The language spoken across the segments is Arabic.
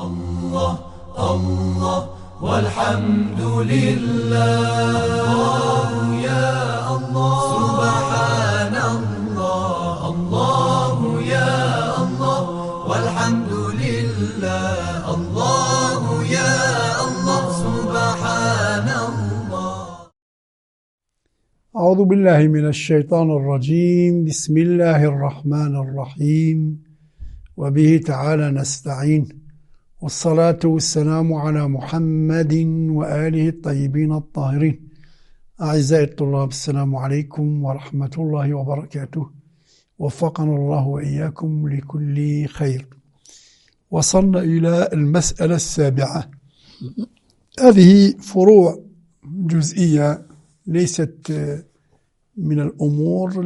الله الله والحمد لله، الله يا الله سبحان الله، الله يا الله والحمد لله، الله يا الله سبحان الله. أعوذ بالله من الشيطان الرجيم. بسم الله الرحمن الرحيم، وبه تعالى نستعين، والصلاة والسلام على محمد وآله الطيبين الطاهرين. أعزائي الطلاب، السلام عليكم ورحمة الله وبركاته، وفقنا الله وإياكم لكل خير. وصلنا إلى المسألة السابعة. هذه فروع جزئية ليست من الأمور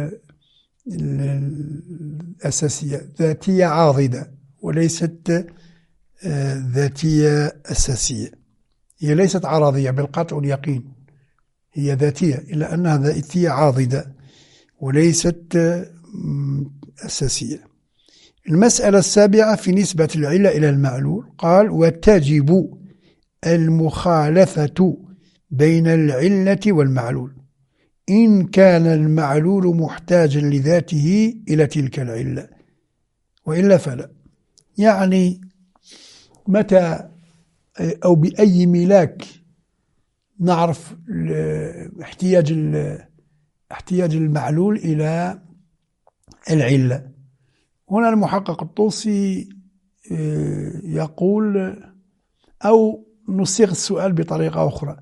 الأساسية، ذاتية عاضدة وليست ذاتية أساسية. هي ليست عرضية بالقطع واليقين، هي ذاتية، إلا أنها ذاتية عاضدة وليست أساسية. المسألة السابعة في نسبة العلة إلى المعلول. قال: وتجب المخالفة بين العلة والمعلول إن كان المعلول محتاجا لذاته إلى تلك العلة، وإلا فلا. يعني متى أو بأي ملاك نعرف احتياج المعلول إلى العلة؟ هنا المحقق الطوسي يقول، أو نصيغ السؤال بطريقة أخرى: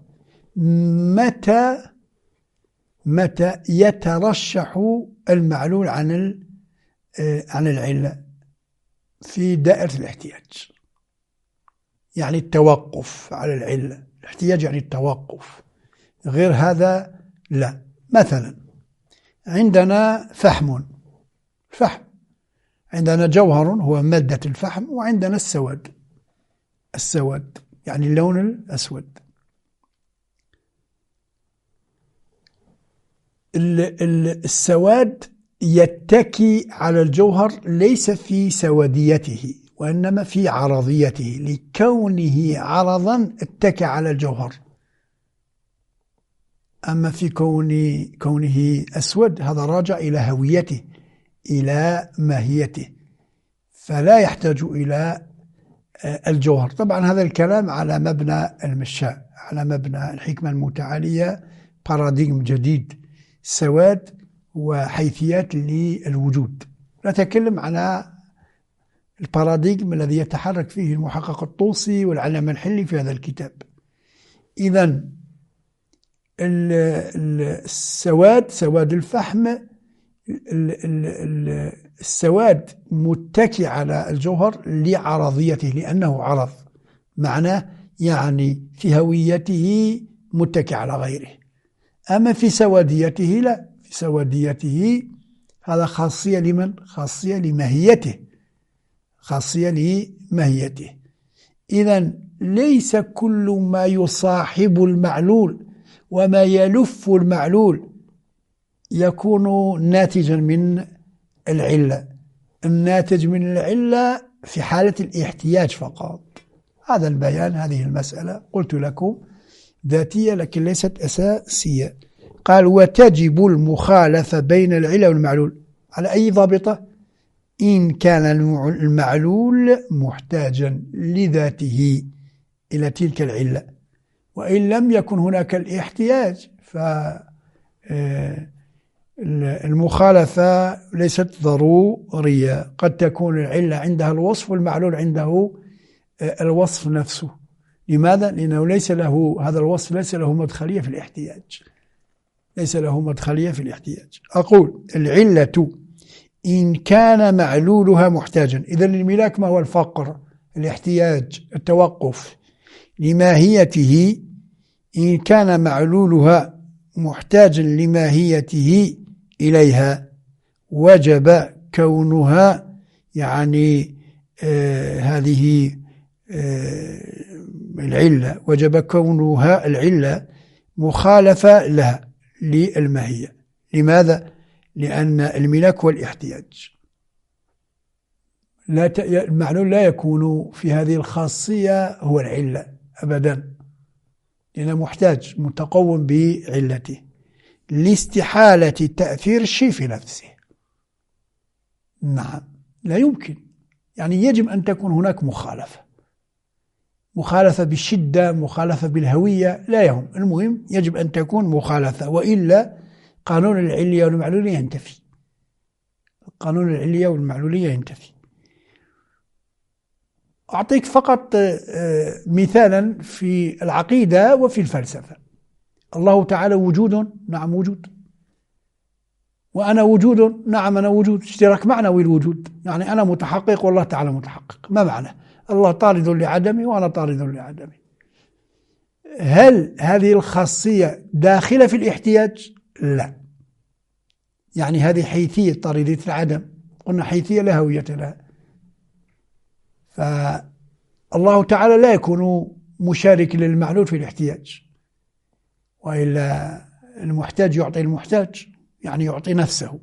متى يترشح المعلول عن العلة في دائرة الاحتياج؟ يعني التوقف على العلة. الاحتياج يعني التوقف، غير هذا لا. مثلا عندنا فحم، عندنا جوهر هو مادة الفحم، وعندنا السواد يعني اللون الأسود. السواد يتكي على الجوهر ليس في سواديته وإنما في عرضيته، لكونه عرضا اتكى على الجوهر. أما في كونه أسود، هذا راجع إلى هويته، إلى ماهيته، فلا يحتاج إلى الجوهر. طبعا هذا الكلام على مبنى المشاء، على مبنى الحكمة المتعالية، باراديغم جديد، سواد وحيثيات للوجود. نتكلم على الباراديغم الذي يتحرك فيه المحقق الطوسي والعلامة الحلي في هذا الكتاب. إذن السواد، سواد الفحم، السواد متكي على الجوهر لعرضيته، لأنه عرض، معناه يعني في هويته متكي على غيره. أما في سواديته لا، في سواديته هذا خاصية لمن؟ خاصية لماهيته. إذن ليس كل ما يصاحب المعلول وما يلف المعلول يكون ناتجا من العلة. الناتج من العلة في حالة الاحتياج فقط. هذا البيان، هذه المسألة قلت لكم ذاتية لكن ليست أساسية. قال: وتجب المخالفة بين العلة والمعلول على أي ضابطة؟ إن كان المعلول محتاجا لذاته إلى تلك العلة، وإن لم يكن هناك الاحتياج المخالفة ليست ضرورية. قد تكون العلة عندها الوصف والمعلول عنده الوصف نفسه. لماذا؟ لأنه ليس له هذا الوصف، ليس له مدخلية في الاحتياج. أقول: العلة إن كان معلولها محتاجا. إذن الملاك ما هو؟ الفقر، الاحتياج، التوقف. لماهيته، إن كان معلولها محتاجا لماهيته إليها، وجب كونها، يعني هذه العلة، وجب كونها العلة مخالفة لها للماهية. لماذا؟ لأن الملاك هو الاحتياج. المعلول لا يكون في هذه الخاصية هو العلة أبدا، لأنه محتاج متقوم بعلته لاستحالة تأثير الشيء في نفسه. نعم، لا يمكن، يعني يجب أن تكون هناك مخالفة بالشدة، مخالفة بالهوية، لا يهم، المهم يجب أن تكون مخالفة، وإلا قانون العلية والمعلولية ينتفي. قانون العلية والمعلولية ينتفي. أعطيك فقط مثالا في العقيدة وفي الفلسفة. الله تعالى وجود، نعم وجود، وأنا وجود، نعم أنا وجود، اشتراك معنوي الوجود، يعني أنا متحقق والله تعالى متحقق. ما معنى؟ الله طارد لعدمي وأنا طارد لعدمي. هل هذه الخاصية داخلة في الاحتياج؟ لا، يعني هذه حيثية طاردية العدم، قلنا حيثية لا هوية لها. فالله تعالى لا يكون مشارك للمعلول في الاحتياج، وإلا المحتاج يعطي المحتاج، يعني يعطي نفسه.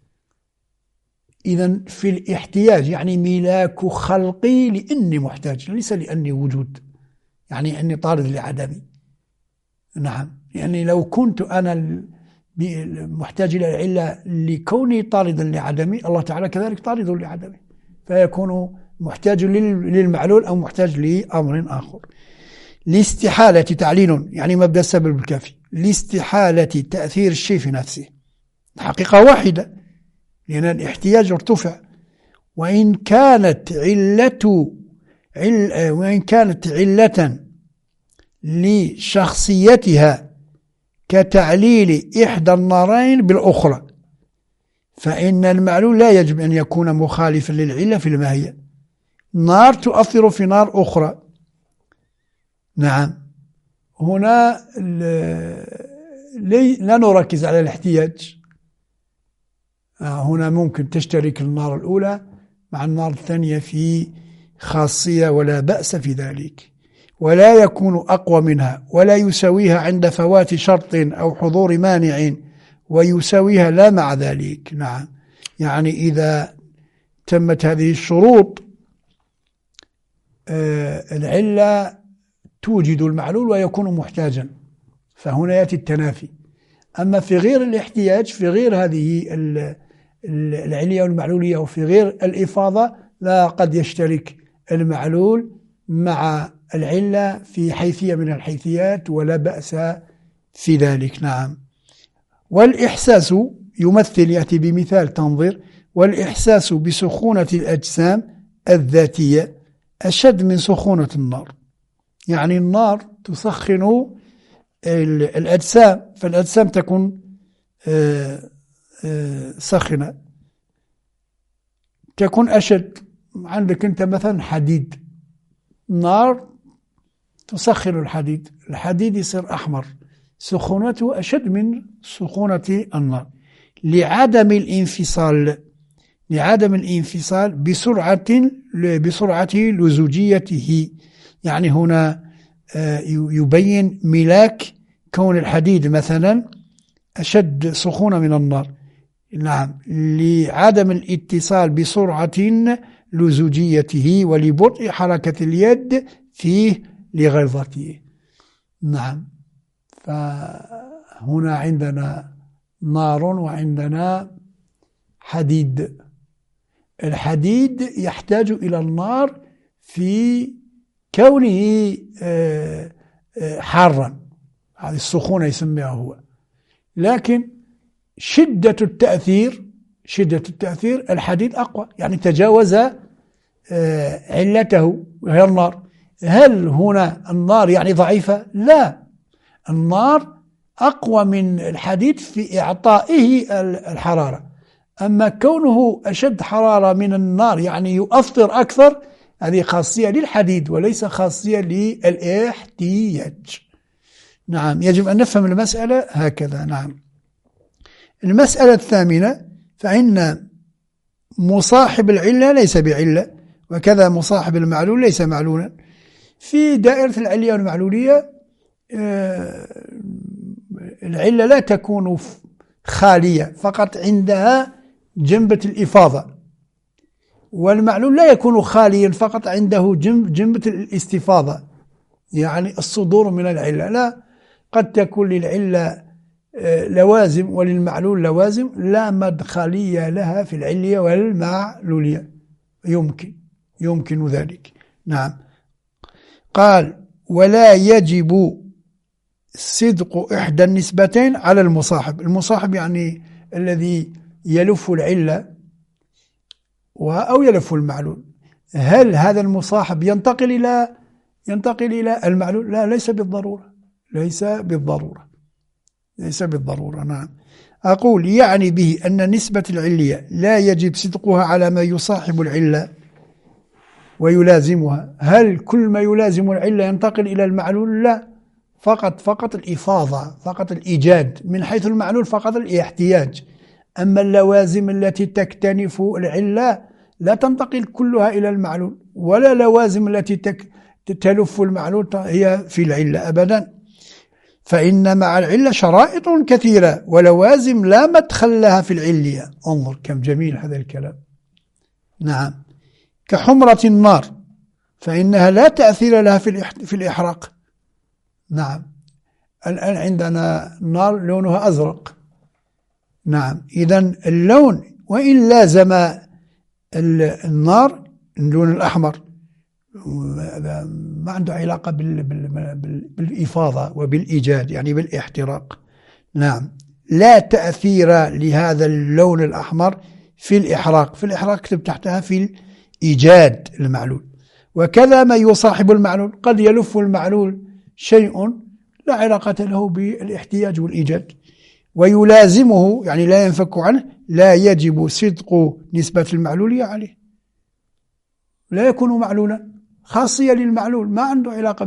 إذن في الاحتياج يعني ملاك خلقي لأني محتاج، ليس لأني وجود، يعني أني طارد لعدمي. نعم، يعني لو كنت أنا محتاج إلى العلة لكوني طاردا لعدمي، الله تعالى كذلك طارد لعدمي، فيكون محتاج للمعلول أو محتاج لأمر آخر. لاستحالة تعليل، يعني مبدأ السبب الكافي، لاستحالة تأثير الشيء في نفسه، الحقيقة واحدة لأن الاحتياج ارتفع. وإن كانت علة لشخصيتها كتعليل إحدى النارين بالأخرى، فإن المعلول لا يجب أن يكون مخالفا للعلة في الماهية. نار تؤثر في نار أخرى. نعم، هنا لا نركز على الاحتياج. هنا ممكن تشترك النار الأولى مع النار الثانية في خاصية ولا بأس في ذلك، ولا يكون أقوى منها ولا يساويها عند فوات شرط أو حضور مانع، ويساويها لا مع ذلك. نعم، يعني إذا تمت هذه الشروط العلة توجد المعلول ويكون محتاجا، فهنا يأتي التنافي. أما في غير الاحتياج، في غير هذه العلية والمعلولية وفي غير الإفاضة، لا قد يشترك المعلول مع العلة في حيثية من الحيثيات ولا بأس في ذلك. نعم، والإحساس يمثل، يأتي بمثال تنظر، والإحساس بسخونة الأجسام الذاتية أشد من سخونة النار، يعني النار تسخن الأجسام، فالأجسام تكون سخنة، تكون أشد. عندك أنت مثلا حديد، نار تسخن الحديد، الحديد يصير أحمر، سخونته أشد من سخونة النار لعدم الانفصال بسرعة لزوجيته. يعني هنا يبين ملاك كون الحديد مثلا أشد سخونة من النار. نعم، لعدم الاتصال بسرعة لزوجيته ولبطء حركة اليد فيه لغلظته. نعم، فهنا عندنا نار وعندنا حديد. الحديد يحتاج إلى النار في كونه حارا، هذه السخونة يسميها هو، لكن شدة التأثير الحديد أقوى، يعني تجاوز علته وهي النار. هل هنا النار يعني ضعيفة؟ لا، النار أقوى من الحديد في إعطائه الحرارة، أما كونه أشد حرارة من النار يعني يؤثر أكثر، هذه خاصية للحديد وليس خاصية للاحتياج. نعم، يجب أن نفهم المسألة هكذا. نعم، المسألة الثامنة، فإن مصاحب العلة ليس بعلة، وكذا مصاحب المعلول ليس معلولا. في دائرة العلية والمعلولية العلة لا تكون خالية، فقط عندها جنبة الإفاضة، والمعلول لا يكون خاليا فقط عنده جنبة الاستفاضة، يعني الصدور من العلة، لا، قد تكون للعلة لوازم وللمعلول لوازم لا مدخلية لها في العلية والمعلولية، يمكن ذلك. نعم. قال ولا يجب صدق إحدى النسبتين على المصاحب. المصاحب يعني الذي يلف العلة أو يلف المعلول. هل هذا المصاحب ينتقل إلى المعلول؟ لا، ليس بالضرورة. نعم. أقول يعني به أن نسبة العلية لا يجب صدقها على ما يصاحب العلة ويلازمها. هل كل ما يلازم العلة ينتقل إلى المعلول؟ لا، فقط الإفاضة، فقط الإيجاد، من حيث المعلول فقط الاحتياج. أما اللوازم التي تكتنف العلة لا تنتقل كلها إلى المعلول، ولا لوازم التي تلف المعلول هي في العلة أبدا. فإن مع العلة شرائط كثيرة ولوازم لا مدخل لها في العلية. انظر كم جميل هذا الكلام. نعم. كحمرة النار فإنها لا تأثير لها في الإحراق. نعم. الآن عندنا نار لونها أزرق. نعم. إذن اللون وإن لازم النار اللون الأحمر، هذا ما عنده علاقة بالإفاضة وبالإيجاد، يعني بالاحتراق. نعم. لا تأثير لهذا اللون الأحمر في الإحراق. في الإحراق كتب تحتها في الإيجاد المعلول. وكذا ما يصاحب المعلول، قد يلف المعلول شيء لا علاقة له بالاحتياج والإيجاد ويلازمه، يعني لا ينفك عنه، لا يجب صدق نسبة المعلولية عليه، لا يكون معلولا، خاصية للمعلول، ما عنده علاقة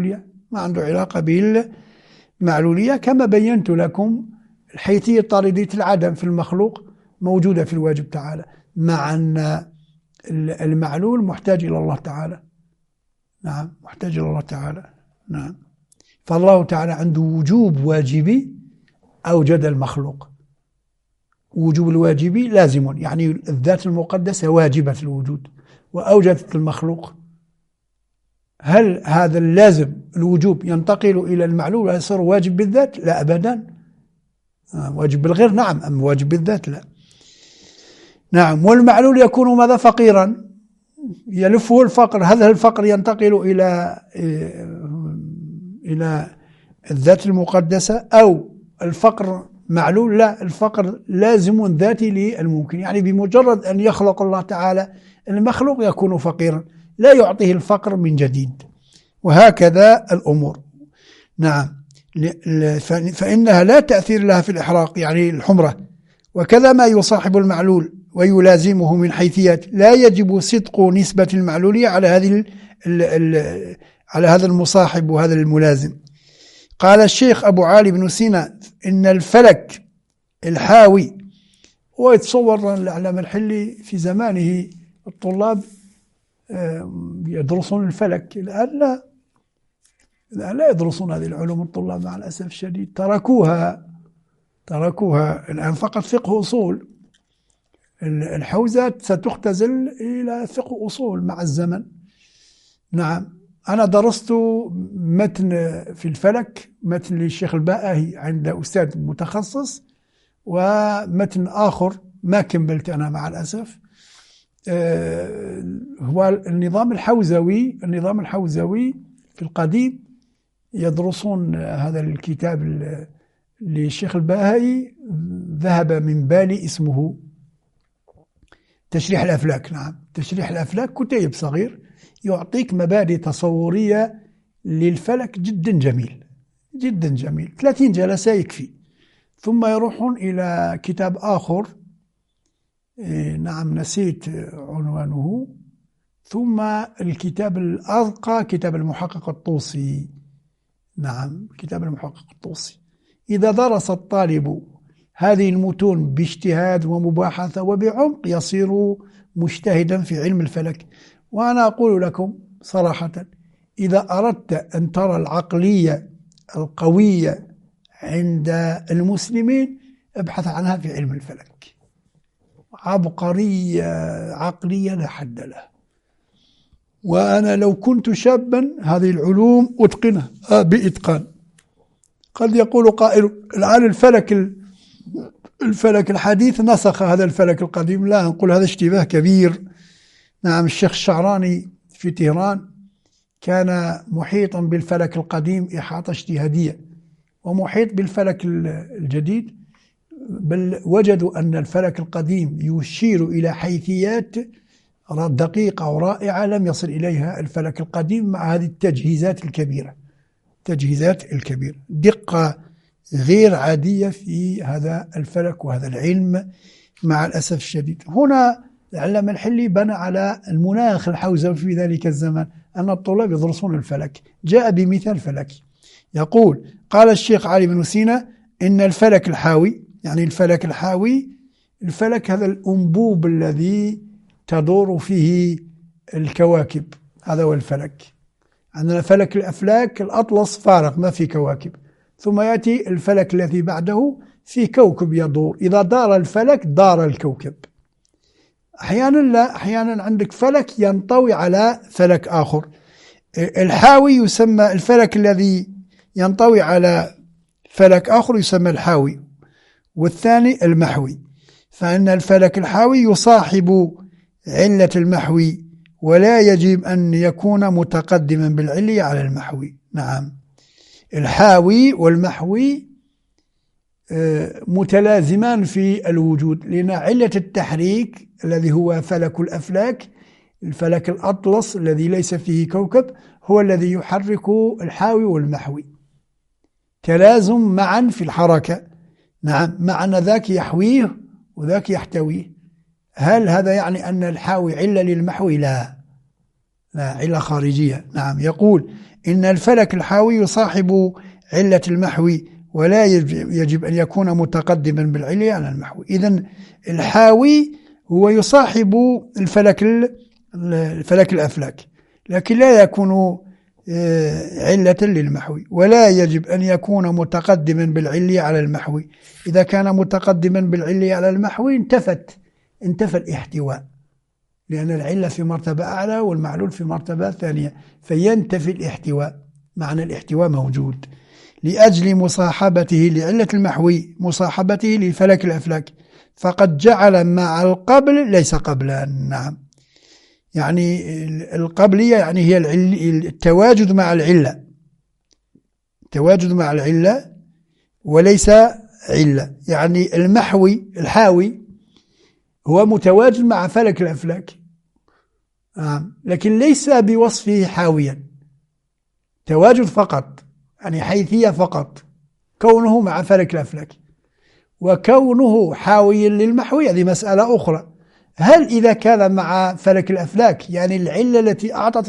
بالمعلولية، كما بينت لكم الحيثية طاردية العدم في المخلوق موجودة في الواجب تعالى، مع أن المعلول محتاج إلى الله تعالى. نعم، محتاج إلى الله تعالى. نعم. فالله تعالى عنده وجوب واجبي أوجد المخلوق. وجوب الواجبي لازم، يعني الذات المقدسة واجبة الوجود وأوجدت المخلوق. هل هذا اللازم الوجوب ينتقل إلى المعلول ويصير واجب بالذات؟ لا أبدا. واجب بالغير نعم، أما واجب بالذات لا. نعم. والمعلول يكون ماذا؟ فقيرا، يلفه الفقر. هذا الفقر ينتقل إلى الذات المقدسة أو الفقر معلول؟ لا، الفقر لازم ذاتي للممكن، يعني بمجرد أن يخلق الله تعالى المخلوق يكون فقيرا، لا يعطيه الفقر من جديد. وهكذا الأمور. نعم. فإنها لا تأثير لها في الإحراق، يعني الحمرة. وكذا ما يصاحب المعلول ويلازمه من حيثيات لا يجب صدق نسبة المعلولية على هذا المصاحب وهذا الملازم. قال الشيخ أبو علي بن سينا إن الفلك الحاوي، ويتصور العلامة الحلي في زمانه الطلاب يدرسون الفلك. الآن لا يدرسون هذه العلوم الطلاب مع الأسف الشديد، تركوها الآن فقط فقه أصول. الحوزات ستختزل إلى فقه أصول مع الزمن. نعم. أنا درست متن في الفلك، متن للشيخ الباهي عند أستاذ متخصص، ومتن آخر ما كملت أنا مع الأسف، هو النظام الحوزوي في القديم. يدرسون هذا الكتاب للشيخ الباهي، ذهب من بالي اسمه تشريح الأفلاك. نعم، تشريح الأفلاك، كتيب صغير يعطيك مبادئ تصورية للفلك جدا جميل. 30 جلسة يكفي. ثم يروحون إلى كتاب آخر، نعم نسيت عنوانه، ثم الكتاب الأرقى كتاب المحقق الطوسي. نعم، كتاب المحقق الطوسي. إذا درس الطالب هذه المتون باجتهاد ومباحثة وبعمق يصير مجتهدا في علم الفلك. وأنا أقول لكم صراحة، إذا أردت أن ترى العقلية القوية عند المسلمين ابحث عنها في علم الفلك، عبقرية عقلية لا حد له. وأنا لو كنت شابا هذه العلوم أتقنها بإتقان. قد يقول قائل الآن الفلك الحديث نسخ هذا الفلك القديم. لا، نقول هذا اشتباه كبير. نعم، الشيخ الشعراني في طهران كان محيطا بالفلك القديم إحاطة اجتهادية، ومحيط بالفلك الجديد، بل وجدوا أن الفلك القديم يشير إلى حيثيات دقيقة ورائعة لم يصل إليها الفلك القديم مع هذه التجهيزات الكبيرة. دقة غير عادية في هذا الفلك وهذا العلم مع الأسف الشديد. هنا العلامة الحلي بنى على المناخ الحوزوي في ذلك الزمان أن الطلاب يدرسون الفلك. جاء بمثال فلكي يقول: قال الشيخ علي بن سينا إن الفلك الحاوي، يعني الفلك الحاوي، الفلك هذا الأنبوب الذي تدور فيه الكواكب، هذا هو الفلك. عندنا فلك الأفلاك الأطلس فارغ ما في كواكب، ثم يأتي الفلك الذي بعده في كوكب يدور، إذا دار الفلك دار الكوكب. أحيانا لا، أحيانا عندك فلك ينطوي على فلك آخر. الحاوي يسمى الفلك الذي ينطوي على فلك آخر يسمى الحاوي، والثاني المحوي. فإن الفلك الحاوي يصاحب علة المحوي، ولا يجب أن يكون متقدما بالعلي على المحوي. نعم، الحاوي والمحوي متلازمان في الوجود، لأن علة التحريك الذي هو فلك الأفلاك، الفلك الأطلس الذي ليس فيه كوكب، هو الذي يحرك الحاوي والمحوي، تلازم معا في الحركة. نعم، معنى ذاك يحويه وذاك يحتويه. هل هذا يعني أن الحاوي علة للمحوي؟ لا، علة خارجية. نعم، يقول إن الفلك الحاوي يصاحب علة المحوي، ولا يجب أن يكون متقدما بالعلي على المحوي. إذن الحاوي هو يصاحب الفلك الأفلاك، لكن لا يكون علة للمحوي، ولا يجب أن يكون متقدما بالعلي على المحوي. إذا كان متقدما بالعلي على المحوي انتفى الاحتواء، لأن العلة في مرتبة أعلى والمعلول في مرتبة ثانية، فينتفي الاحتواء. معنى الاحتواء موجود لأجل مصاحبته لعلة المحوي، مصاحبته لفلك الأفلاك، فقد جعل مع القبل ليس قبلا. نعم، يعني القبلية يعني هي التواجد مع العلة، التواجد مع العلة وليس علة. يعني المحوي الحاوي هو متواجد مع فلك الأفلاك، لكن ليس بوصفه حاويا، تواجد فقط، يعني حيثية فقط، كونه مع فلك الأفلاك. وكونه حاويا للمحوي هذه مسألة أخرى. هل إذا كان مع فلك الأفلاك، يعني العلة التي أعطت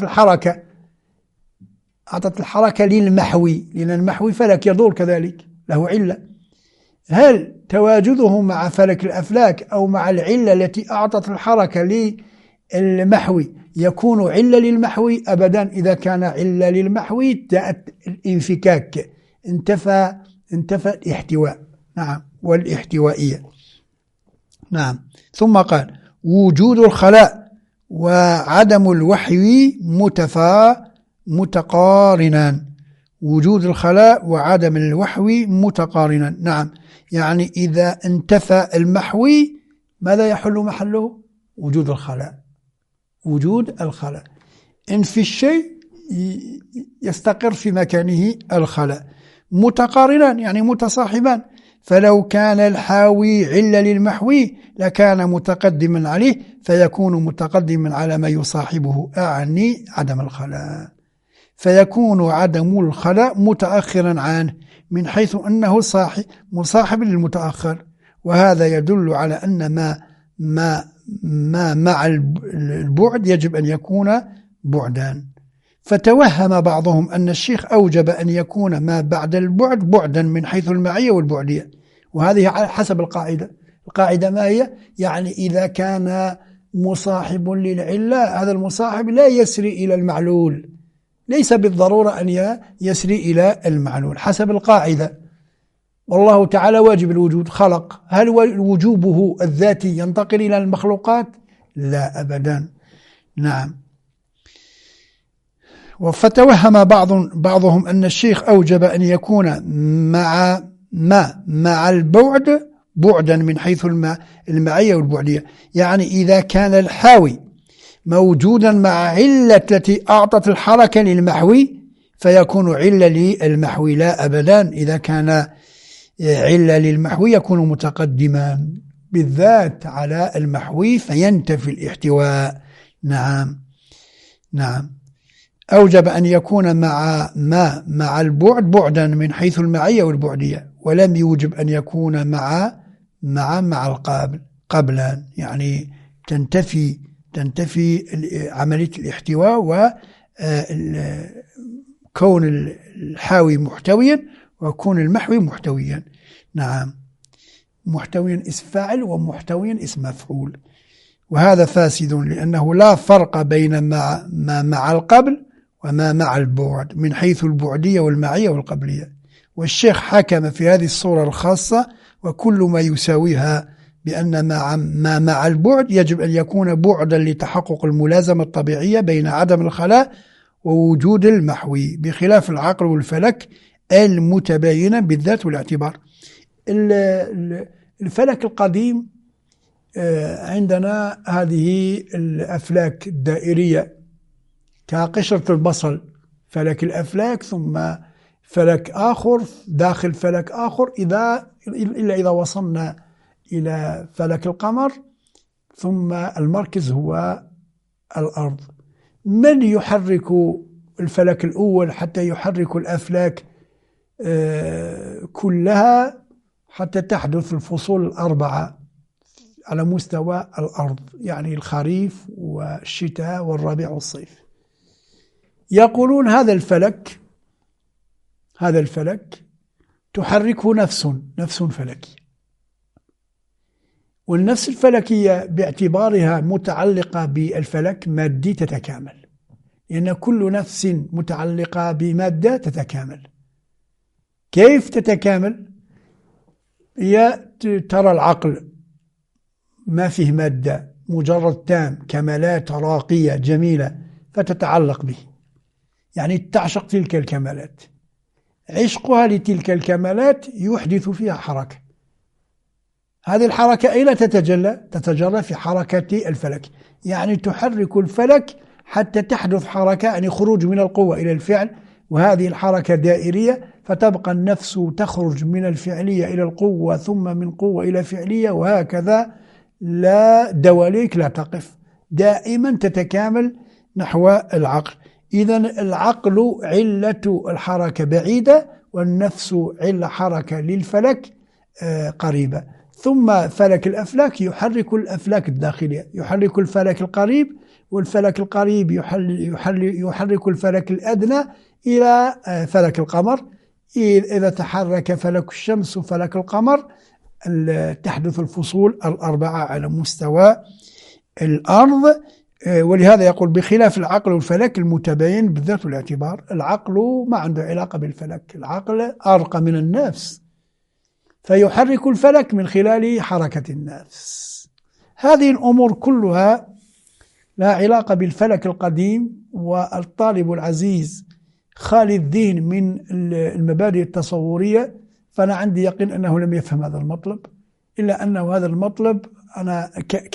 الحركة للمحوي، لأن المحوي فلك يدور كذلك له علة، هل تواجده مع فلك الأفلاك أو مع العلة التي أعطت الحركة للمحوي يكون علة للمحوي؟ أبدا. إذا كان علة للمحوي جاءت الانفكاك، انتفى الاحتواء. نعم، والاحتوائية. نعم، ثم قال: وجود الخلاء وعدم الوحي متقارنان. وجود الخلاء وعدم الوحي متقارنان. نعم، يعني إذا انتفى المحوي ماذا يحل محله؟ وجود الخلاء. وجود الخلاء، إن في الشيء يستقر في مكانه الخلاء. متقارنان يعني متصاحبان، فلو كان الحاوي علة للمحوي لكان متقدما عليه، فيكون متقدما على ما يصاحبه، أعني عدم الخلاء، فيكون عدم الخلاء متأخرا عنه من حيث أنه مصاحب للمتأخر. وهذا يدل على أن ما مع البعد يجب أن يكون بعدان. فتوهم بعضهم أن الشيخ أوجب أن يكون ما بعد البعد بعدا من حيث المعية والبعدية، وهذه حسب القاعدة. القاعدة ما هي؟ يعني إذا كان مصاحب للعلة، هذا المصاحب لا يسري إلى المعلول، ليس بالضرورة أن يسري إلى المعلول حسب القاعدة. والله تعالى واجب الوجود خلق، هل وجوبه الذاتي ينتقل إلى المخلوقات؟ لا أبدا. نعم. فتوهم بعضهم أن الشيخ أوجب أن يكون مع البعد بعدا من حيث المعية والبعدية، يعني إذا كان الحاوي موجودا مع علة التي أعطت الحركة للمحوي فيكون علة للمحوي. لا أبدا، إذا كان علة للمحوي يكون متقدما بالذات على المحوي فينتفي الاحتواء. نعم. أوجب أن يكون مع البعد بعدا من حيث المعية والبعدية، ولم يوجب أن يكون مع القابل قبلا، يعني تنتفي عملية الاحتواء وكون الحاوي محتويا وكون المحوي محتويا. نعم. محتويا اسم فاعل ومحتويا اسم مفعول، وهذا فاسد لأنه لا فرق بين ما مع القبل وما مع البعد من حيث البعدية والمعية والقبلية. والشيخ حكم في هذه الصورة الخاصة وكل ما يساويها بأن ما مع البعد يجب أن يكون بعدا لتحقق الملازمة الطبيعية بين عدم الخلاء ووجود المحوي، بخلاف العقل والفلك المتباينة بالذات والاعتبار. الفلك القديم عندنا هذه الأفلاك الدائرية كقشرة البصل، فلك الأفلاك ثم فلك آخر داخل فلك آخر إلا إذا وصلنا إلى فلك القمر، ثم المركز هو الأرض. من يحرك الفلك الأول حتى يحرك الأفلاك كلها حتى تحدث الفصول الأربعة على مستوى الأرض، يعني الخريف والشتاء والربيع والصيف. يقولون هذا الفلك تحركه نفس فلكية، والنفس الفلكية باعتبارها متعلقة بالفلك مادي تتكامل، لأن كل نفس متعلقة بمادة تتكامل. كيف تتكامل؟ هي ترى العقل ما فيه مادة، مجرد تام، كمالات راقية جميلة فتتعلق به، يعني تعشق تلك الكمالات. عشقها لتلك الكمالات يحدث فيها حركة. هذه الحركة أين تتجلى؟ تتجلى في حركة الفلك، يعني تحرك الفلك حتى تحدث حركة، يعني خروج من القوة إلى الفعل، وهذه الحركة دائرية، فتبقى النفس تخرج من الفعلية إلى القوة ثم من قوة إلى فعلية، وهكذا لا دواليك لا تقف، دائما تتكامل نحو العقل. إذن العقل علة الحركة بعيدة، والنفس علة حركة للفلك قريبة. ثم فلك الأفلاك يحرك الأفلاك الداخلية، يحرك الفلك القريب، والفلك القريب يحرك الفلك الأدنى إلى فلك القمر. إذا تحرك فلك الشمس وفلك القمر تحدث الفصول الأربعة على مستوى الأرض. ولهذا يقول بخلاف العقل والفلك المتباين بالذات والاعتبار. العقل ما عنده علاقة بالفلك، العقل أرقى من النفس، فيحرك الفلك من خلال حركة النفس. هذه الأمور كلها لها علاقة بالفلك القديم، والطالب العزيز خالي الذهن من المبادئ التصورية، فأنا عندي يقين أنه لم يفهم هذا المطلب، إلا أنه هذا المطلب أنا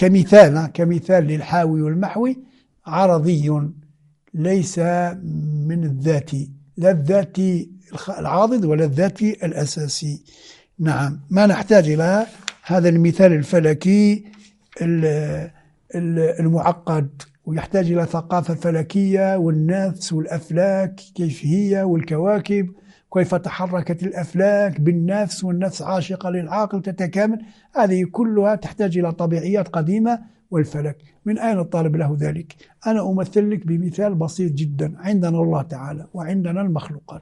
كمثال للحاوي والمحوي عرضي، ليس من الذاتي، لا الذاتي العاضد ولا الذاتي الأساسي. نعم، ما نحتاج إلى هذا المثال الفلكي المعقد، ويحتاج إلى ثقافة فلكية والنفس والأفلاك كيف هي، والكواكب كيف تحركت الأفلاك بالنفس، والنفس عاشقة للعقل تتكامل. هذه كلها تحتاج إلى طبيعيات قديمة. والفلك من أين الطالب له ذلك؟ أنا أمثل لك بمثال بسيط جدا. عندنا الله تعالى وعندنا المخلوقات.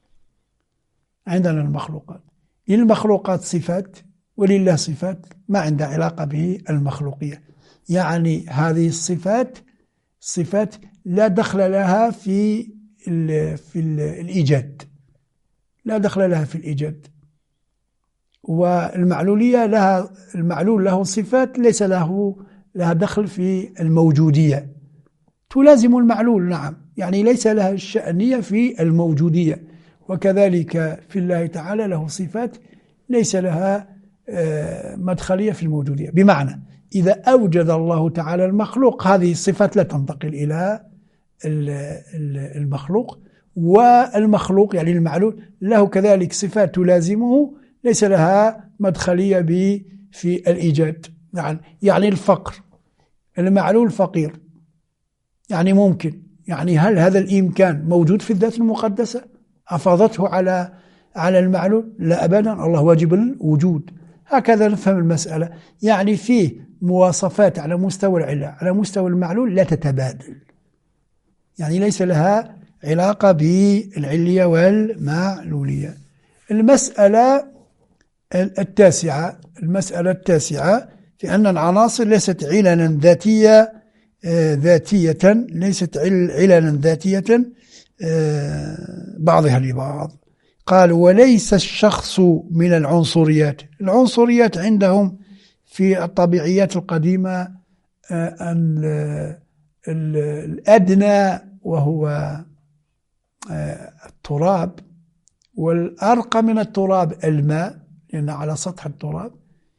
للمخلوقات صفات ولله صفات ما عندها علاقة به المخلوقية، يعني هذه الصفات صفات لا دخل لها في الإيجاد، لا دخل لها في الإيجاد. والمعلولية المعلول له صفات ليس لها دخل في الموجودية، تلازم المعلول نعم، يعني ليس لها الشأنية في الموجودية. وكذلك في الله تعالى له صفات ليس لها مدخلية في الموجودية، بمعنى إذا أوجد الله تعالى المخلوق هذه الصفات لا تنتقل إلى المخلوق، والمخلوق يعني المعلول له كذلك صفات تلازمه ليس لها مدخلية في الإيجاد. يعني الفقر، المعلول فقير، يعني ممكن، يعني هل هذا الإمكان موجود في الذات المقدسة أفاضته على المعلول؟ لا أبدا، الله واجب الوجود. هكذا نفهم المسألة، يعني فيه مواصفات على مستوى العلة على مستوى المعلول لا تتبادل، يعني ليس لها علاقة بالعلية والمعلولية. المسألة التاسعة في أن العناصر ليست عللا ذاتية ليست عللا ذاتية بعضها لبعض. قال وليس الشخص من العنصريات. العنصريات عندهم في الطبيعيات القديمة الأدنى وهو التراب، والأرقى من التراب الماء لأن على سطح التراب،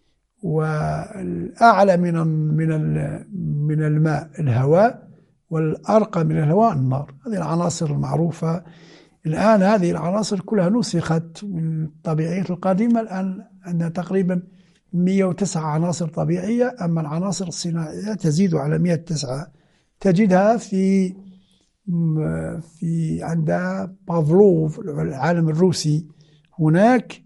والأعلى من الماء الهواء، والأرقى من الهواء النار. هذه العناصر المعروفة. الآن هذه العناصر كلها نسخت من الطبيعيات القديمة، الآن عندنا تقريبا 109 عناصر طبيعية، أما العناصر الصناعية تزيد على 109. تجدها في عند بافلوف العالم الروسي، هناك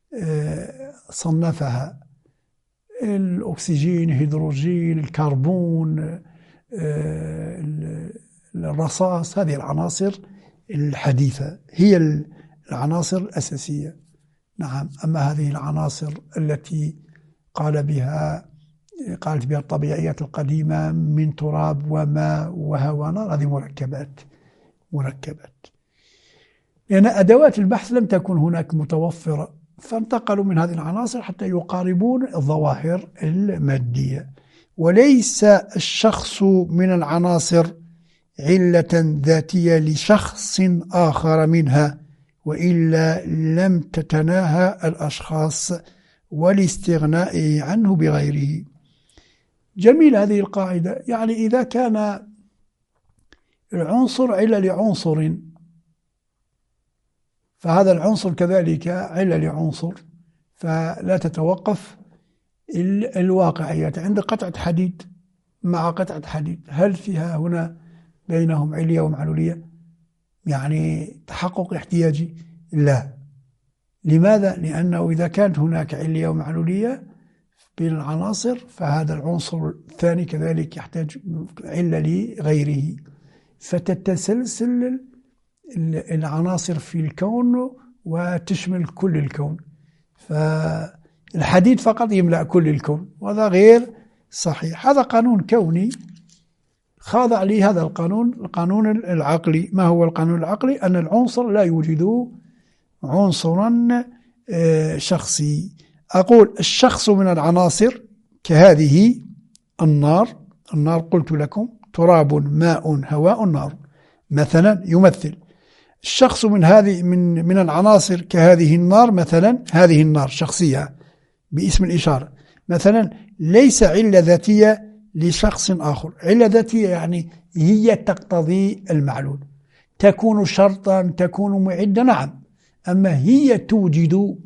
صنفها: الأكسجين، الهيدروجين، الكربون، الرصاص. هذه العناصر الحديثة هي العناصر الأساسية. نعم. أما هذه العناصر التي قالت بها الطبيعيات القديمة من تراب وماء وهواء ونار، هذه مركبات، لأن أدوات البحث لم تكن هناك متوفرة، فانتقلوا من هذه العناصر حتى يقاربون الظواهر المادية. وليس الشخص من العناصر علة ذاتية لشخص آخر منها، وإلا لم تتناهى الأشخاص والاستغناء عنه بغيره. جميل هذه القاعدة. يعني إذا كان العنصر علة لعنصر، فهذا العنصر كذلك علة لعنصر، فلا تتوقف الواقعيات. عند قطعة حديد مع قطعة حديد، هل فيها هنا بينهم علية ومعلولية؟ يعني تحقق احتياجي؟ لا. لماذا؟ لأنه إذا كانت هناك علية ومعلولية بين العناصر، فهذا العنصر الثاني كذلك يحتاج علة لغيره، فتتسلسل العناصر في الكون وتشمل كل الكون. فالحديد فقط يملأ كل الكون، وهذا غير صحيح. هذا قانون كوني خاضع لهذا القانون العقلي. ما هو القانون العقلي؟ أن العنصر لا يوجد عنصرا شخصي. أقول الشخص من العناصر كهذه النار قلت لكم تراب ماء هواء نار مثلا، يمثل الشخص من العناصر كهذه النار مثلا. هذه النار شخصية باسم الإشارة مثلا، ليس علة ذاتية لشخص آخر. علة ذاتية يعني هي تقتضي المعلول، تكون شرطا، تكون معدة، نعم. أما هي توجد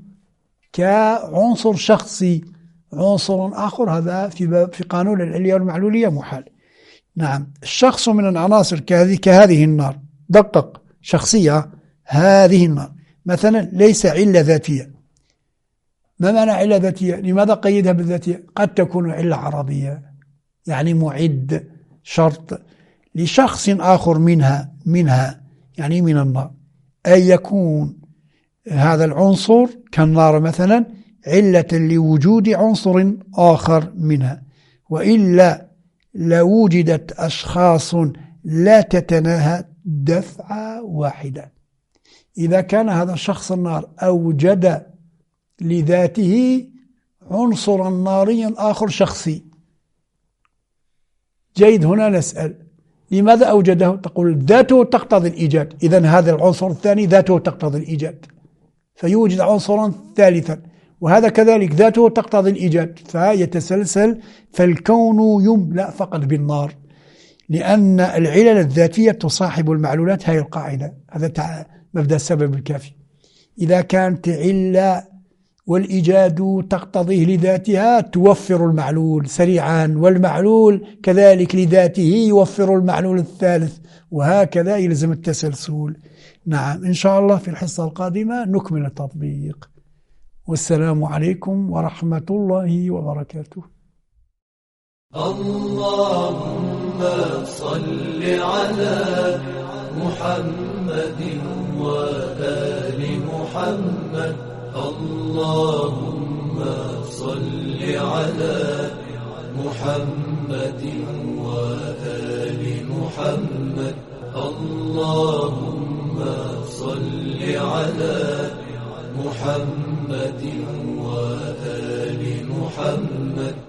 كعنصر شخصي عنصر آخر، هذا في قانون العلية والمعلولية محال. نعم. الشخص من العناصر كهذه النار، دقق، شخصية هذه النار مثلا ليس علة ذاتية. ما معنى علة ذاتية؟ لماذا قيدها بالذاتية؟ قد تكون علة عرضية، يعني معد، شرط لشخص آخر منها يعني من النار، أي يكون هذا العنصر كالنار مثلا علة لوجود عنصر آخر منها، وإلا لوجدت أشخاص لا تتناهى دفعة واحدة. إذا كان هذا الشخص النار أوجد لذاته عنصرا ناريا آخر شخصي. جيد، هنا نسأل لماذا أوجده؟ تقول ذاته تقتضي الإيجاد، إذن هذا العنصر الثاني ذاته تقتضي الإيجاد، فيوجد عنصرا ثالثا، وهذا كذلك ذاته تقتضي الإيجاد، فيتسلسل، فالكون يملأ فقط بالنار، لأن العلل الذاتية تصاحب المعلولات. هذه القاعدة، هذا مبدأ السبب الكافي. إذا كانت علة والإيجاد تقتضيه لذاتها توفر المعلول سريعا، والمعلول كذلك لذاته يوفر المعلول الثالث، وهكذا يلزم التسلسل. نعم، إن شاء الله في الحصة القادمة نكمل التطبيق. والسلام عليكم ورحمة الله وبركاته. اللهم صل على محمد وآل محمد. اللهم صل على محمد وآل محمد. اللهم صل على محمد وآل محمد.